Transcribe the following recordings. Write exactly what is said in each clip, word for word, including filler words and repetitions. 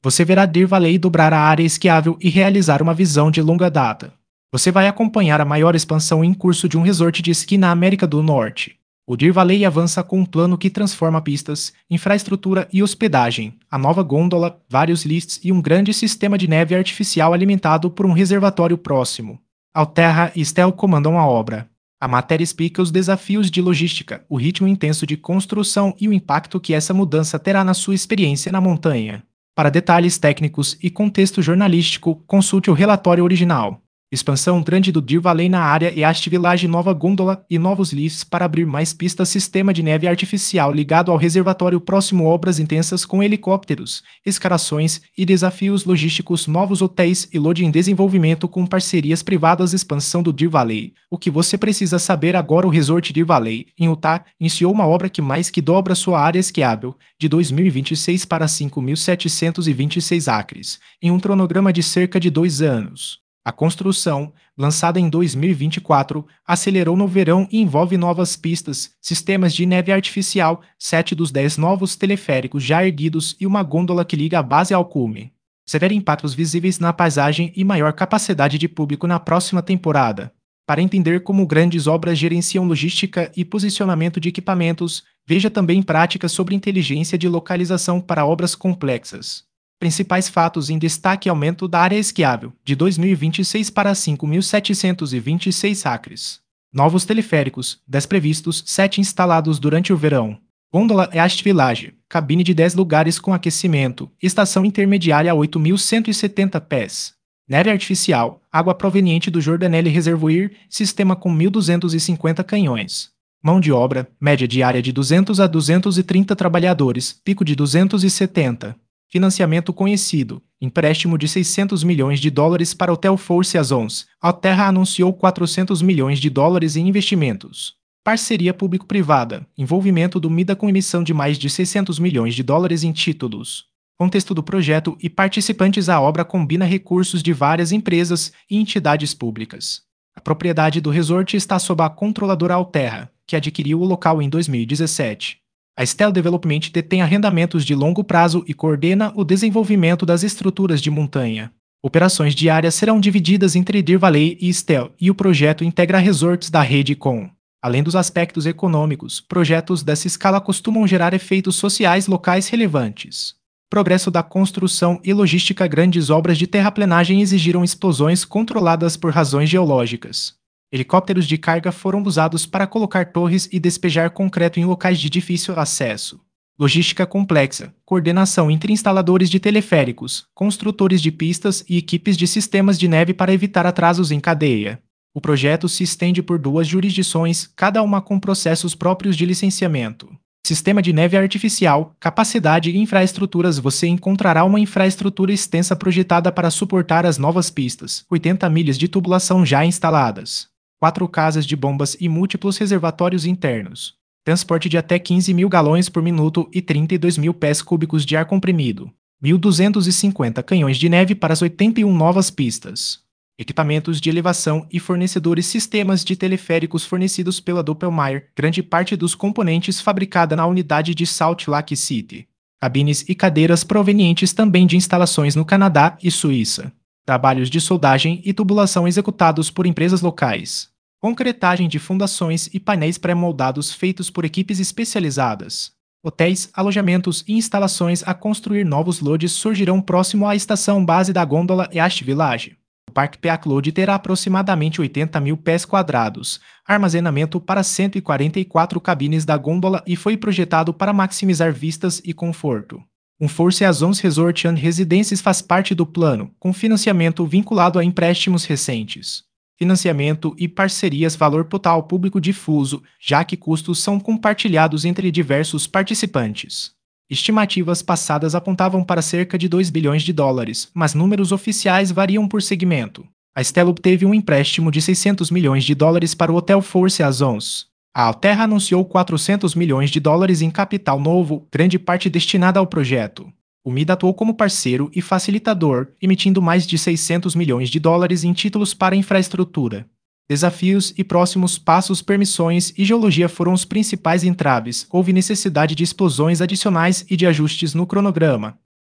Você verá Deer Valley dobrar a área esquiável e realizar uma visão de longa data. Você vai acompanhar a maior expansão em curso de um resort de esqui na América do Norte. O Deer Valley avança com um plano que transforma pistas, infraestrutura e hospedagem, a nova gôndola, vários lifts e um grande sistema de neve artificial alimentado por um reservatório próximo. Alterra e Stel comandam a obra. A matéria explica os desafios de logística, o ritmo intenso de construção e o impacto que essa mudança terá na sua experiência na montanha. Para detalhes técnicos e contexto jornalístico, consulte o relatório original. Expansão grande do Deer Valley na área e Ast Village nova gôndola e novos lifts para abrir mais pistas sistema de neve artificial ligado ao reservatório próximo obras intensas com helicópteros, escarações e desafios logísticos novos hotéis e load em desenvolvimento com parcerias privadas expansão do Deer Valley. O que você precisa saber agora o Resort Deer Valley, em Utah, iniciou uma obra que mais que dobra sua área esquiável, de dois mil e vinte e seis para cinco mil setecentos e vinte e seis acres, em um cronograma de cerca de dois anos. A construção, lançada em dois mil e vinte e quatro, acelerou no verão e envolve novas pistas, sistemas de neve artificial, sete dos dez novos teleféricos já erguidos e uma gôndola que liga a base ao cume. Severa impactos visíveis na paisagem e maior capacidade de público na próxima temporada. Para entender como grandes obras gerenciam logística e posicionamento de equipamentos, veja também práticas sobre inteligência de localização para obras complexas. Principais fatos em destaque: aumento da área esquiável, de dois mil e vinte e seis para cinco mil setecentos e vinte e seis acres. Novos teleféricos, dez previstos, sete instalados durante o verão. Gôndola e Ast Village, cabine de dez lugares com aquecimento, estação intermediária a oito mil cento e setenta pés. Neve artificial, água proveniente do Jordanelle Reservoir, sistema com mil duzentos e cinquenta canhões. Mão de obra, média diária de duzentos a duzentos e trinta trabalhadores, pico de duzentos e setenta. Financiamento conhecido, empréstimo de seiscentos milhões de dólares para Hotel Four Seasons. Alterra anunciou quatrocentos milhões de dólares em investimentos. Parceria público-privada, envolvimento do MIDA com emissão de mais de seiscentos milhões de dólares em títulos. Contexto do projeto e participantes: a obra combina recursos de várias empresas e entidades públicas. A propriedade do resort está sob a controladora Alterra, que adquiriu o local em dois mil e dezessete. A Stel Development detém arrendamentos de longo prazo e coordena o desenvolvimento das estruturas de montanha. Operações diárias serão divididas entre Deer Valley e Stel, e o projeto integra resorts da rede com. Além dos aspectos econômicos, projetos dessa escala costumam gerar efeitos sociais locais relevantes. Progresso da construção e logística: grandes obras de terraplenagem exigiram explosões controladas por razões geológicas. Helicópteros de carga foram usados para colocar torres e despejar concreto em locais de difícil acesso. Logística complexa, coordenação entre instaladores de teleféricos, construtores de pistas e equipes de sistemas de neve para evitar atrasos em cadeia. O projeto se estende por duas jurisdições, cada uma com processos próprios de licenciamento. Sistema de neve artificial, capacidade e infraestruturas: você encontrará uma infraestrutura extensa projetada para suportar as novas pistas, oitenta milhas de tubulação já instaladas. Quatro casas de bombas e múltiplos reservatórios internos. Transporte de até quinze mil galões por minuto e trinta e dois mil pés cúbicos de ar comprimido. mil duzentos e cinquenta canhões de neve para as oitenta e uma novas pistas. Equipamentos de elevação e fornecedores: sistemas de teleféricos fornecidos pela Doppelmayr, grande parte dos componentes fabricada na unidade de Salt Lake City. Cabines e cadeiras provenientes também de instalações no Canadá e Suíça. Trabalhos de soldagem e tubulação executados por empresas locais. Concretagem de fundações e painéis pré-moldados feitos por equipes especializadas. Hotéis, alojamentos e instalações a construir. Novos lodes surgirão próximo à estação base da gôndola e Ast Village. O Parque Peak Lodge terá aproximadamente oitenta mil pés quadrados, armazenamento para cento e quarenta e quatro cabines da gôndola e foi projetado para maximizar vistas e conforto. Um Four Seasons Resort and Residences faz parte do plano, com financiamento vinculado a empréstimos recentes. Financiamento e parcerias: valor total público difuso, já que custos são compartilhados entre diversos participantes. Estimativas passadas apontavam para cerca de dois bilhões de dólares, mas números oficiais variam por segmento. A Stel obteve um empréstimo de seiscentos milhões de dólares para o Hotel Four Seasons. A Alterra anunciou quatrocentos milhões de dólares em capital novo, grande parte destinada ao projeto. O MIDA atuou como parceiro e facilitador, emitindo mais de seiscentos milhões de dólares em títulos para infraestrutura. Desafios e próximos passos: permissões e geologia foram os principais entraves. Houve necessidade de explosões adicionais e de ajustes no cronograma.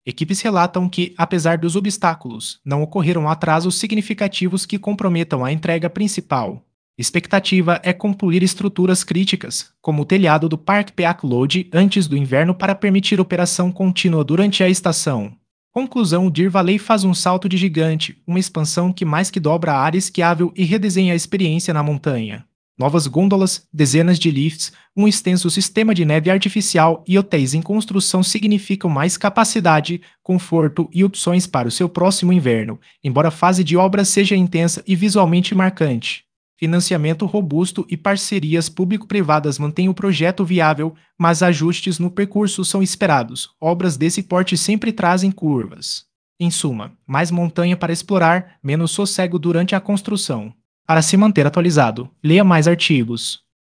Equipes relatam que, apesar dos obstáculos, não ocorreram atrasos significativos que comprometam a entrega principal. Expectativa é concluir estruturas críticas, como o telhado do Parque Peak Lodge, antes do inverno para permitir operação contínua durante a estação. Conclusão: o Deer Valley faz um salto de gigante, uma expansão que mais que dobra a área esquiável e redesenha a experiência na montanha. Novas gôndolas, dezenas de lifts, um extenso sistema de neve artificial e hotéis em construção significam mais capacidade, conforto e opções para o seu próximo inverno, embora a fase de obras seja intensa e visualmente marcante. Financiamento robusto e parcerias público-privadas mantêm o projeto viável, mas ajustes no percurso são esperados. Obras desse porte sempre trazem curvas. Em suma, mais montanha para explorar, menos sossego durante a construção. Para se manter atualizado, leia mais artigos.